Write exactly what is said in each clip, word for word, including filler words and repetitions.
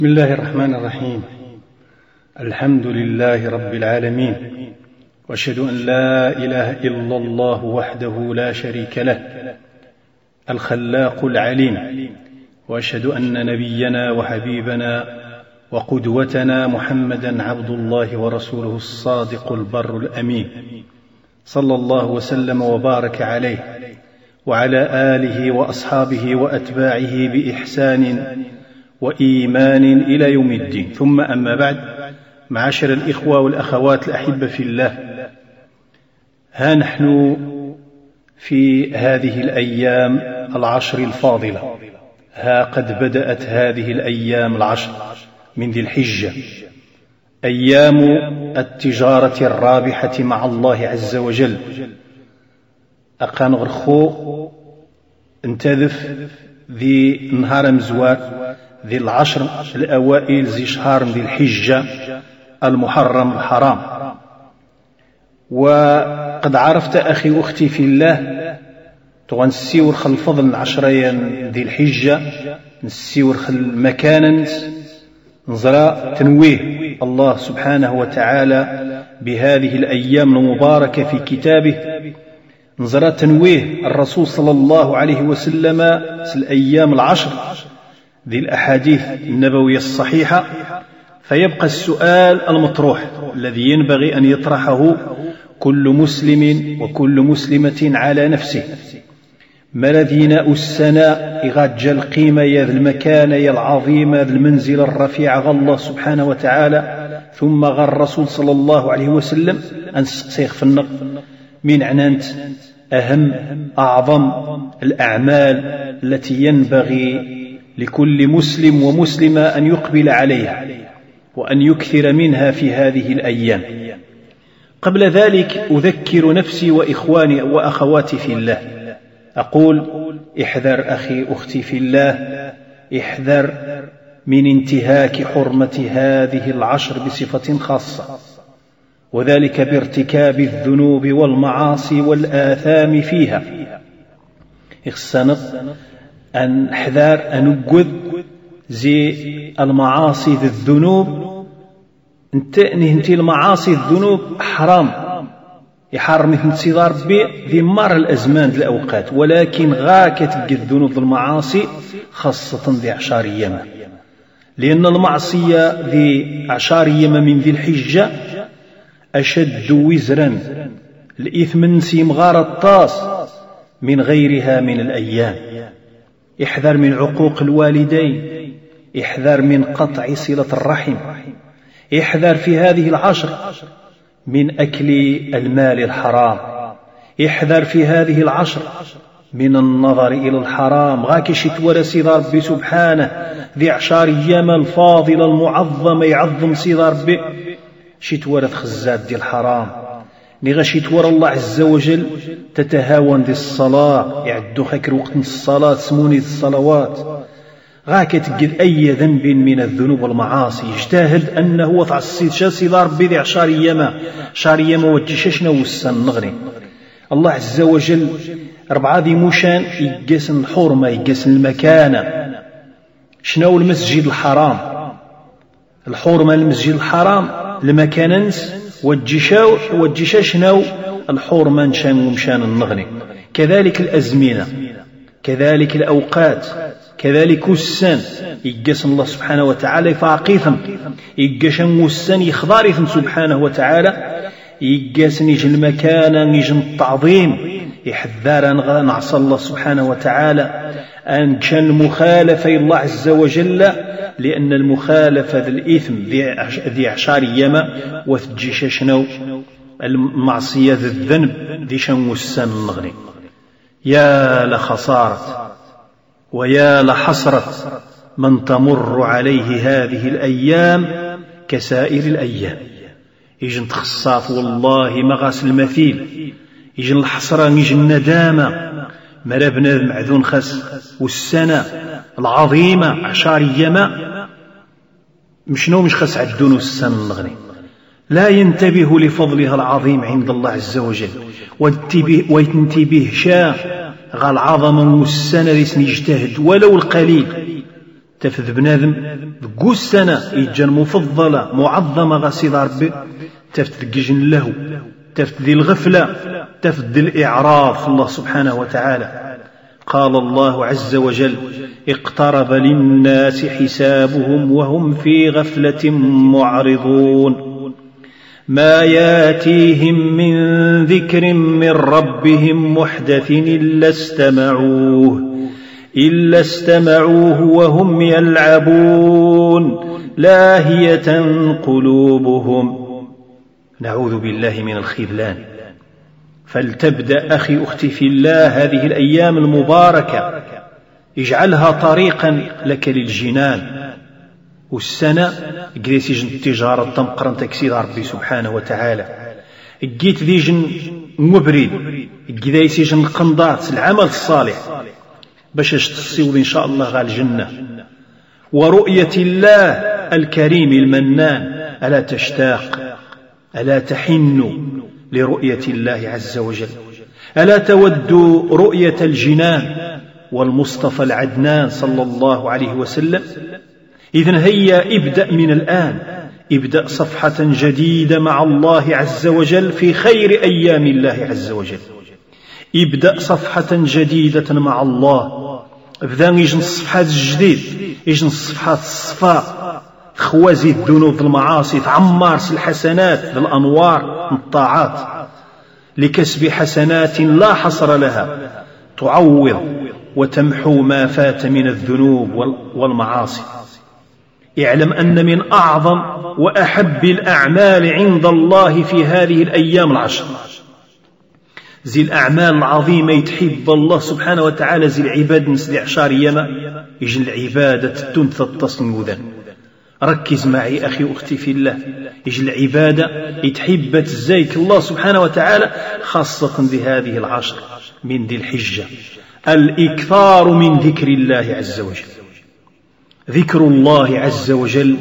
بسم الله الرحمن الرحيم. الحمد لله رب العالمين، وأشهد أن لا إله إلا الله وحده لا شريك له الخلاق العليم، وأشهد أن نبينا وحبيبنا وقدوتنا محمدا عبد الله ورسوله الصادق البر الأمين، صلى الله وسلم وبارك عليه وعلى آله وأصحابه وأتباعه بإحسان وإيمان إلى يوم الدين. ثم أما بعد، معاشر الإخوة والأخوات الأحبة في الله، ها نحن في هذه الأيام العشر الفاضلة، ها قد بدأت هذه الأيام العشر من ذي الحجة، أيام التجارة الرابحة مع الله عز وجل. أقان غرخو انتذف ذي نهار مزوار ذي العشر الأوائل ذي شهر ذي الحجة المحرم الحرام. وقد عرفت أخي وأختي في الله، تغنسيور خل فضل العشرين ذي الحجة، نسيور خل مكانا نزرى تنويه الله سبحانه وتعالى بهذه الأيام المباركة في كتابه، نزرى تنويه الرسول صلى الله عليه وسلم في الأيام العشر ذي الأحاديث النبوية الصحيحة. فيبقى السؤال المطروح الذي ينبغي أن يطرحه كل مسلم وكل مسلمة على نفسه: ما الذي ناء السنة إغاد القيمة يا ذا المكانة يا العظيمة ذا المنزل الرفيع غا الله سبحانه وتعالى، ثم غا الرسول صلى الله عليه وسلم أن سيخ في النق من عنانت أهم أعظم الأعمال التي ينبغي لكل مسلم ومسلمة أن يقبل عليها وأن يكثر منها في هذه الأيام. قبل ذلك أذكر نفسي وإخواني وأخواتي في الله، أقول: احذر أخي أختي في الله، احذر من انتهاك حرمة هذه العشر بصفة خاصة، وذلك بارتكاب الذنوب والمعاصي والآثام فيها. اخسنق أن احذر أن نقذ زي المعاصي ذي الذنوب. انت نهنتي المعاصي الذنوب حرام، يحرم انتصار به ذي مر الأزمان ذي الأوقات، ولكن غاك تقذ الذنوب المعاصي خاصة ذي عشر أيام، لأن المعصية ذي عشر أيام من ذي الحجة أشد وزرا، الإثم نسيم غار الطاس من غيرها من الأيام. احذر من عقوق الوالدين، احذر من قطع صلة الرحم، احذر في هذه العشر من أكل المال الحرام، احذر في هذه العشر من النظر إلى الحرام. غاك شتور سيد ربي سبحانه ذي عشر أيام الفاضلة المعظمة يعظم سيد ربي شتور خزات دي الحرام. نغا شتور الله عز وجل تتهاون ذي الصلاة، يعدو خكر وقت الصلاة سموني الصلوات. غاك تقذ أي ذنب من الذنوب والمعاصي، يجتهد أنه وضع السيد سيد ربي ذي عشر أيام عشر أيام وجششنا والسن نغني. الله عز وجل أربعة ذي موشان يقسن الحرمة يقسن المكانة. شنو المسجد الحرام؟ الحرمة المسجد الحرام المكاننس وجشاو وجشا شنو الحرمة نشان ومشان النغني. كذلك الأزمنة، كذلك الأوقات، كذلك السن يقسم الله سبحانه وتعالى فاقيثم يقسم السن يخضارثم سبحانه وتعالى، يقسم يجي المكان يجي التعظيم، يحذر أن نعصى الله سبحانه وتعالى، أن كان المخالفة الله عز وجل، لأن المخالفة ذي الإثم ذي عشر أيام وثجيش شنو المعصية ذي الذنب ذي شنو السن النغني. يا لخسارة ويا لحسرة من تمر عليه هذه الأيام كسائر الأيام. يجن تخصاف والله مغاس المثيل، يجن الحسرة يجن الندامة، مرا بنادم معذون خس. والسنة العظيمة عشر أيام مشنو مش خس عدون السنة النغني. لا ينتبه لفضلها العظيم عند الله عز وجل، وينتبه شاه غا العظمة والسنة لسن يجتهد ولو القليل تفذ بنادم قو السنة إجان مفضلة معظمة غسيد ربي تفت جيجن له تفت ذي الغفلة تفت ذي الإعراض الله سبحانه وتعالى. قال الله عز وجل اقترب للناس حسابهم وهم في غفلة معرضون ما ياتيهم من ذكر من ربهم محدث إلا استمعوه إلا استمعوه وهم يلعبون لاهية قلوبهم. نعوذ بالله من الخذلان. فلتبدأ أخي أختي في الله هذه الأيام المباركة اجعلها طريقا لك للجنان. والسنة قريت جن التجارة تمقرن تكسيد ربي سبحانه وتعالى قيت ذي جن مبرد قيت جن القنضات العمل الصالح باش تصيود إن شاء الله غال الجنة ورؤية الله الكريم المنان. ألا تشتاق ألا تحن لرؤية الله عز وجل؟ ألا تود رؤية الجنان والمصطفى العدنان صلى الله عليه وسلم؟ إذن هيا ابدأ من الآن، ابدأ صفحة جديدة مع الله عز وجل في خير أيام الله عز وجل. ابدأ صفحة جديدة مع الله. ابدأ يجن الصفحات الجديد، يجن الصفحات الصفاء، خوازي الذنوب المعاصي، تعمر الحسنات بالأنوار الطاعات لكسب حسنات لا حصر لها تعوض وتمحو ما فات من الذنوب والمعاصي. اعلم أن من أعظم وأحب الأعمال عند الله في هذه الأيام العشر زي الأعمال العظيمة يتحب الله سبحانه وتعالى زي العباد نسل عشر يما يجن العبادة تنثى التصنوذا. ركز معي أخي أختي في الله، يجن العبادة يتحب تزايك الله سبحانه وتعالى خاصة بهذه العشر من ذي الحجة. الإكثار من ذكر الله عز وجل. ذكر الله عز وجل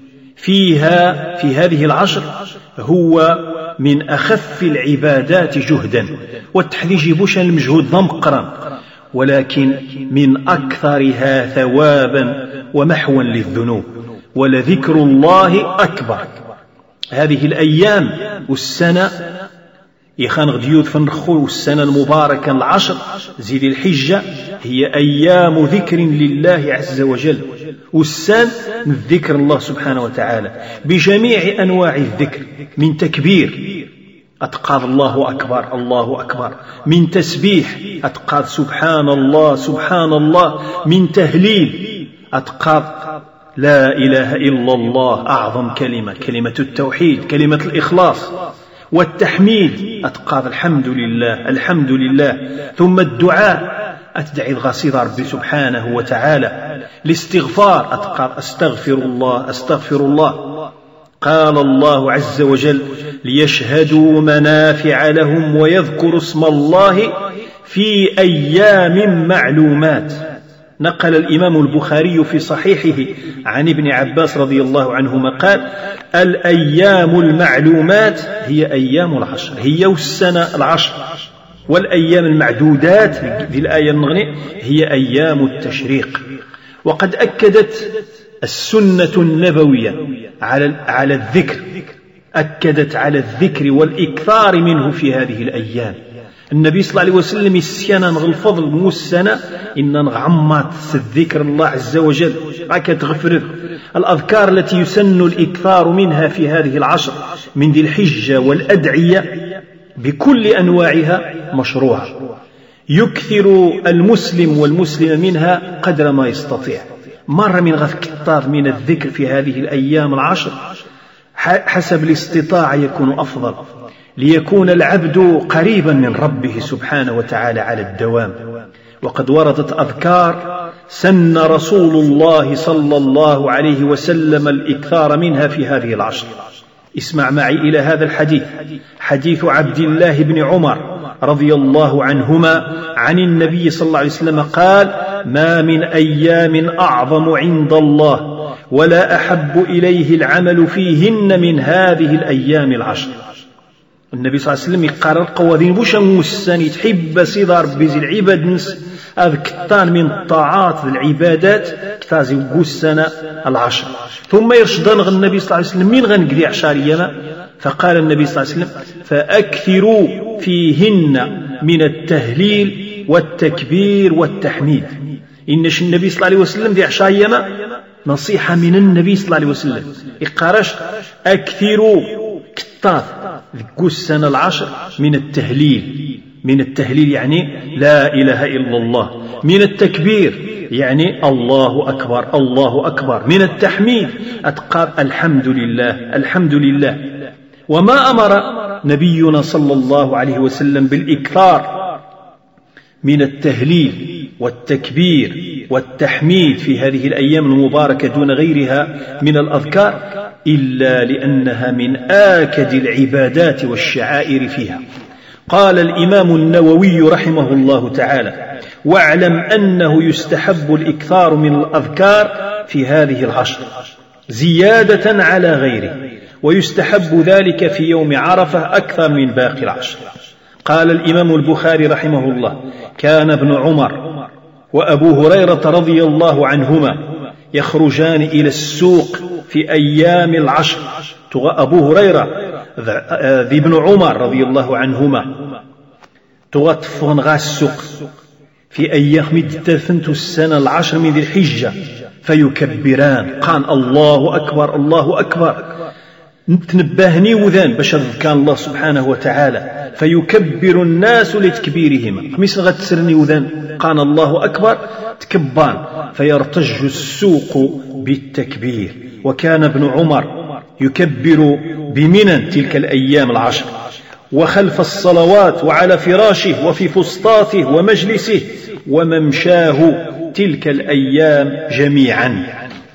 فيها في هذه العشر هو من أخف العبادات جهدا، والتحديج بوش المجهود ضمقرا، ولكن من أكثرها ثوابا ومحوا للذنوب. ولذكر الله أكبر. هذه الأيام والسنة يخان غديوت فنخو والسنة المباركة العشر زيد الحجة هي أيام ذكر لله عز وجل، والسن من ذكر الله سبحانه وتعالى بجميع أنواع الذكر، من تكبير أتقاض الله أكبر الله أكبر، من تسبيح أتقاض سبحان الله سبحان الله، من تهليل أتقاض لا إله إلا الله أعظم كلمة، كلمة التوحيد، كلمة الإخلاص، والتحميد أتقاض الحمد لله الحمد لله، ثم الدعاء أتدعي الغصيد ربي سبحانه وتعالى، الاستغفار أتقاض أستغفر الله أستغفر الله. قال الله عز وجل ليشهدوا منافع لهم ويذكروا اسم الله في أيام معلومات. نقل الإمام البخاري في صحيحه عن ابن عباس رضي الله عنهما قال الأيام المعلومات هي أيام العشر، هي والسنة العشر، والأيام المعدودات في الآية النغني هي أيام التشريق. وقد أكدت السنة النبوية على على الذكر، أكدت على الذكر والإكثار منه في هذه الأيام. النبي صلى الله عليه وسلم السيانة نغ الفضل مو السنة إن نغعمات الذكر الله عز وجل راك تغفر الأذكار التي يسن الإكثار منها في هذه العشر من ذي الحجة والأدعية بكل أنواعها مشروعة، يكثر المسلم والمسلم منها قدر ما يستطيع. مرة من غث كتار من الذكر في هذه الأيام العشر حسب الاستطاعة يكون أفضل، ليكون العبد قريبا من ربه سبحانه وتعالى على الدوام. وقد وردت أذكار سن رسول الله صلى الله عليه وسلم الإكثار منها في هذه العشر. اسمع معي إلى هذا الحديث، حديث عبد الله بن عمر رضي الله عنهما عن النبي صلى الله عليه وسلم قال ما من أيام أعظم عند الله ولا أحب إليه العمل فيهن من هذه الأيام العشر. النبي صلى الله عليه وسلم يقرر قوادين بوش موسان يتحب سيدة ربي زي العباد نس هذا كتان من الطاعات العبادات كتازي وقوسنا العشر. ثم يرشدان النبي صلى الله عليه وسلم من غنقضي عشر أيام. فقال النبي صلى الله عليه وسلم فأكثروا فيهن من التهليل والتكبير والتحميد. إنش النبي صلى الله عليه وسلم دي عشر أيام نصيحة من النبي صلى الله عليه وسلم يقارش أكثروا كتاث ذكو السنة العشر من التهليل. من التهليل يعني لا إله إلا الله. من التكبير يعني الله أكبر الله أكبر. من التحميد أتقال الحمد لله الحمد لله. وما أمر نبينا صلى الله عليه وسلم بالإكثار من التهليل والتكبير والتحميد في هذه الأيام المباركة دون غيرها من الأذكار إلا لأنها من آكد العبادات والشعائر فيها. قال الإمام النووي رحمه الله تعالى واعلم أنه يستحب الإكثار من الأذكار في هذه العشر زيادة على غيره، ويستحب ذلك في يوم عرفة أكثر من باقي العشر. قال الإمام البخاري رحمه الله كان ابن عمر وأبو هريرة رضي الله عنهما يخرجان إلى السوق في أيام العشر. أبو هريرة ذي ابن عمر رضي الله عنهما تغطفون غا السوق في أيام مدتفنت السنة العشر من ذي الحجة فيكبران قال الله أكبر الله أكبر. تنبهني وذان باش كان الله سبحانه وتعالى فيكبر الناس لتكبيرهما. خميس غتسرني وذان قال الله أكبر تكبان فيرتج السوق بالتكبير. وكان ابن عمر يكبر بمنى تلك الأيام العشر وخلف الصلوات وعلى فراشه وفي فسطاته ومجلسه وممشاه تلك الأيام جميعا.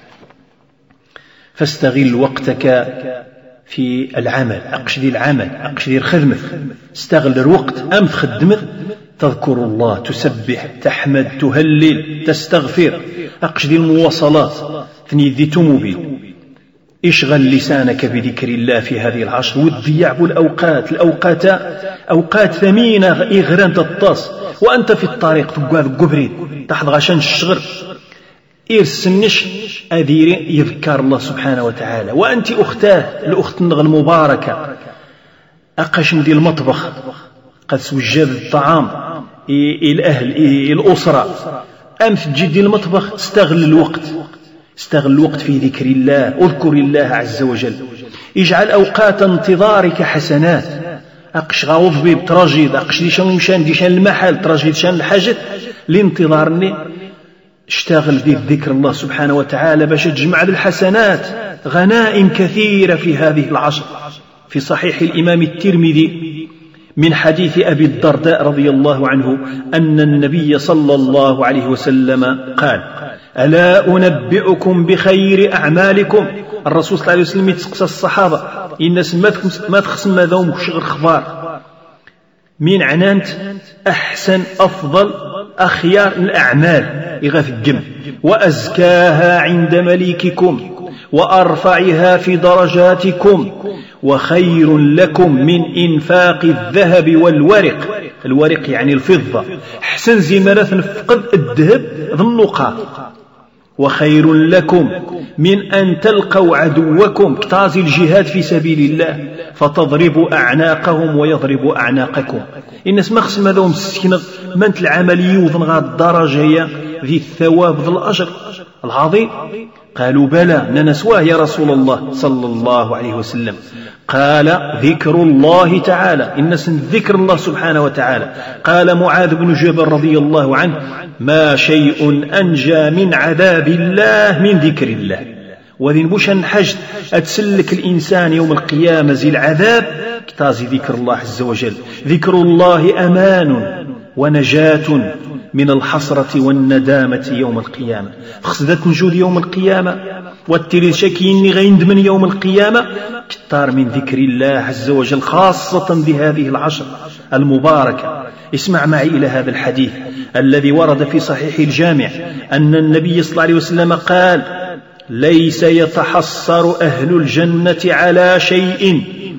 فاستغل وقتك في العمل أقشدي العمل أقشدي الخدمة. استغل الوقت أم خدمة تذكر الله تسبح تحمد تهلل تستغفر. أقشدي المواصلات ثني ذي تموبيل. اشغل لسانك بذكر الله في هذه العشر وتضيع الأوقات الأوقات أوقات ثمينة إغران تطاس وأنت في الطريق تقعد قبرين تحضر عشان الشغل إرسنش أذيري يذكر الله سبحانه وتعالى. وأنت أختاه الأخت المباركة أقشم دي المطبخ قد سوجد الطعام الأهل الأسرة أم في جدي المطبخ استغل الوقت استغل الوقت في ذكر الله. اذكر الله عز وجل. اجعل أوقات انتظارك حسنات. أقش غاوض بيب تراجيد أقش دي شان مشان دي شان المحل تراجيد شان الحاجة لانتظارني. اشتغل بذكر الله سبحانه وتعالى باش تجمع الحسنات. غنائم كثيرة في هذه العشر. في صحيح الإمام الترمذي من حديث أبي الدرداء رضي الله عنه أن النبي صلى الله عليه وسلم قال ألا أنبئكم بخير أعمالكم. الرسول صلى الله عليه وسلم يتسقس الصحابة الناس ما تخصم ماذا ومشغل خبار من عنانت أحسن أفضل أخيار الأعمال يغاث الجم وأزكاها عند مليككم وأرفعها في درجاتكم وخير لكم من إنفاق الذهب والورق. الورق يعني الفضة. حسن زمرة نفقد الذهب ذو النقاط. وخير لكم من أن تلقوا عدوكم كتازي الجهاد في سبيل الله فتضربوا أعناقهم ويضربوا أعناقكم. الناس ما خصم هذا مسكين منت العملية وذن غاد الدرجة هي ذي الثواب ذي الأجر العظيم. قالوا بلى ننسواه يا رسول الله صلى الله عليه وسلم. قال ذكر الله تعالى الناس ذكر الله سبحانه وتعالى. قال معاذ بن جبل رضي الله عنه ما شيء أنجى من عذاب الله من ذكر الله. وذين بوش الحج أتسلك الإنسان يوم القيامة زي العذاب كتازي ذكر الله عز وجل. ذكر الله أمان ونجاة من الحسرة والندامة يوم القيامة. خصدت نجود يوم القيامة والتريد شكيني غيند من يوم القيامة كتار من ذكر الله عز وجل خاصة بهذه العشر المباركة. اسمع معي إلى هذا الحديث الذي ورد في صحيح الجامع أن النبي صلى الله عليه وسلم قال ليس يتحصر أهل الجنة على شيء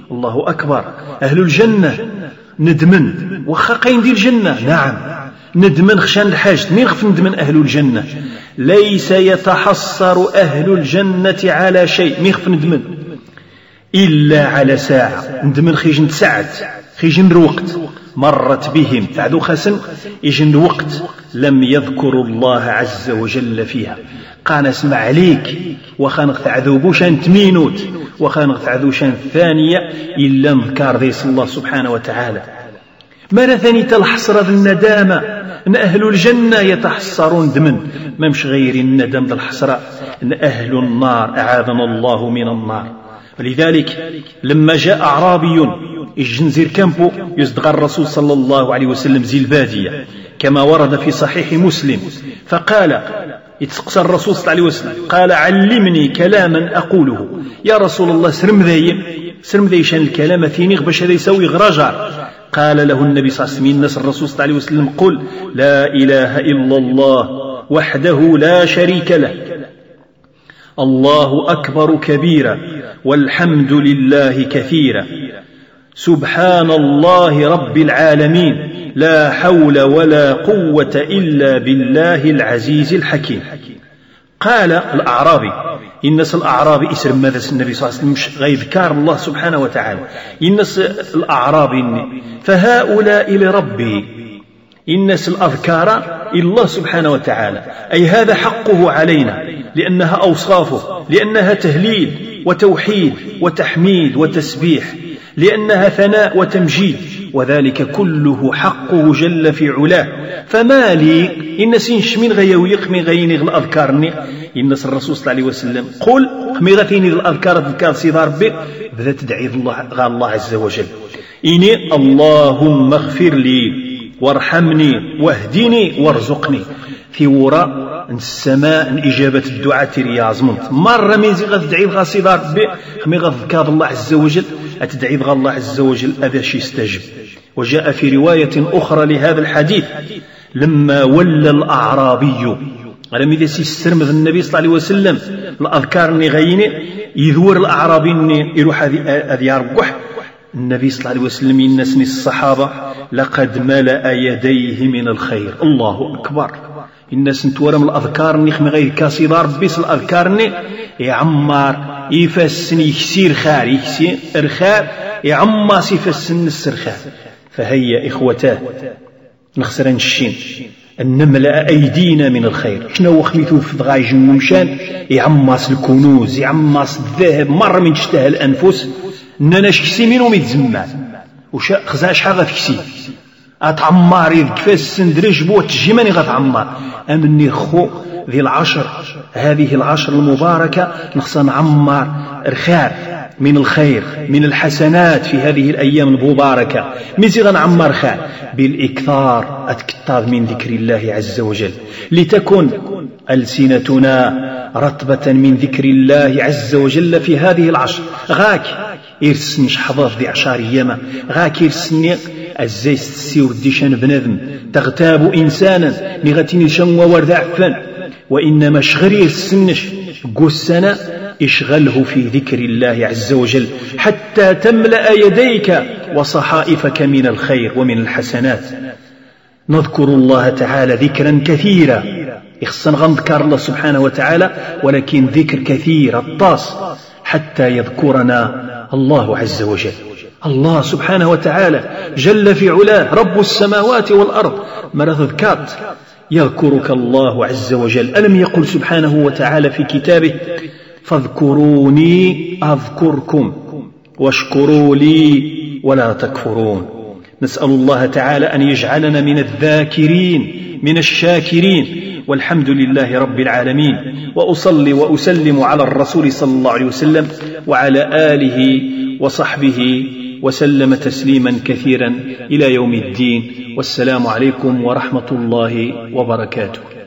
الله أكبر. أهل الجنة ندمن وخا قاين ديال الجنة، نعم ندمن خشان الحاج. مين غف ندمن؟ أهل الجنة. ليس يتحصر أهل الجنة على شيء، مين غف ندمن؟ إلا على ساعة. ندمن خيجن ساعت خيجن الوقت مرت بهم تعدو خسن يجن الوقت لم يذكروا الله عز وجل فيها. قانا اسمع عليك وخانق تعذوبو شان تمينوت وخانق تعذو شان ثانية إلا نذكر ذيس الله سبحانه وتعالى. مرة ثانية الحسرة الندامة أن أهل الجنة يتحسرون دمن، ما مش غير الندم ذا الحسرة أن أهل النار أعاذنا الله من النار. ولذلك لما جاء أعرابي الجنزير كامبو يصدق الرسول صلى الله عليه وسلم زي البادية كما ورد في صحيح مسلم، فقال يتسقس الرسول صلى الله عليه وسلم قال علمني كلاما أقوله. يا رسول الله سرم ذي سرم ذي شان الكلام ثينيغ باش هذا يسوي غراجار. قال له النبي صلى الله عليه وسلم الناس الرسول صلى الله عليه وسلم قل لا إله إلا الله وحده لا شريك له الله أكبر كبيرا والحمد لله كثيرا سبحان الله رب العالمين لا حول ولا قوة إلا بالله العزيز الحكيم. قال الأعرابي الناس الأعرابي اسم ماذا النبي صلى الله عليه وسلم مش غيذكار الله سبحانه وتعالى. الناس الأعرابي فهؤلاء لربه الناس الأذكار الله سبحانه وتعالى، أي هذا حقه علينا لأنها أوصافه، لأنها تهليل وتوحيد وتحميد وتسبيح، لأنها ثناء وتمجيد، وذلك كله حقه جل في علاه. فما لي الناس من غيويق من غيني الأذكارني الناس الرسول صلى الله عليه وسلم قل خمي غثيني الأذكار ذكار سيدار ربي بذا تدعي الله, الله عز وجل إني اللهم اغفر لي وارحمني واهدني وارزقني في وراء السماء إجابة الدعاء ترياز منت مرة من زي غتدعي غا سيدي ربي خمي غذكار الله عز وجل أتدعي غا الله عز وجل هذا شي يستجب. وجاء في رواية أخرى لهذا الحديث لما ولى الأعرابي على ميدا سيسترمذ النبي صلى الله عليه وسلم الأذكار ني غيني يذور الأعرابي يروح هذه يرقح النبي صلى الله عليه وسلم ينسني الصحابة لقد ملأ يديه من الخير. الله أكبر. الناس نتورم الأذكار نخم غير كاسيدار بيس الأذكار ني يعمر يفسن يكسير خار يكسير خار يعمر يفسن السرخار. فهيا إخوتاه نخسرن الشين أن نملأ أيدينا من الخير. شنو خميتو في ضغايج الممشان يعمص الكنوز يعمص الذهب مرة من تشتهى الأنفس أننا شكسي منهم يتزمان وش خزا شحال غتكسي أتعمار إذ كفاس سندرج بو تجيماني غتعمار. أمني خو ذي العشر هذه العشر المباركة نخصى نعمر الخير من الخير من الحسنات في هذه الأيام المباركة. ميزي غنعمر خير بالإكثار أتكتاب من ذكر الله عز وجل لتكن ألسنتنا رطبة من ذكر الله عز وجل في هذه العشر. غاك يرسني شحظاظ ذي عشر أيام غاك يرسني الزيس السيور ديشان بنادم تغتاب إنسانا نغتيني شنو ورد عفان وإنما شغري السنش قسنا اشغله في ذكر الله عز وجل حتى تملأ يديك وصحائفك من الخير ومن الحسنات. نذكر الله تعالى ذكرا كثيرا يخصن غنذكر الله سبحانه وتعالى ولكن ذكر كثير الطاس حتى يذكرنا الله عز وجل. الله سبحانه وتعالى جل في علاه رب السماوات والأرض مرة ذكرت يذكرك الله عز وجل. ألم يقل سبحانه وتعالى في كتابه فاذكروني أذكركم واشكروا لي ولا تكفرون. نسأل الله تعالى أن يجعلنا من الذاكرين من الشاكرين والحمد لله رب العالمين. وأصلي وأسلم على الرسول صلى الله عليه وسلم وعلى آله وصحبه وسلم تسليما كثيرا إلى يوم الدين. والسلام عليكم ورحمة الله وبركاته.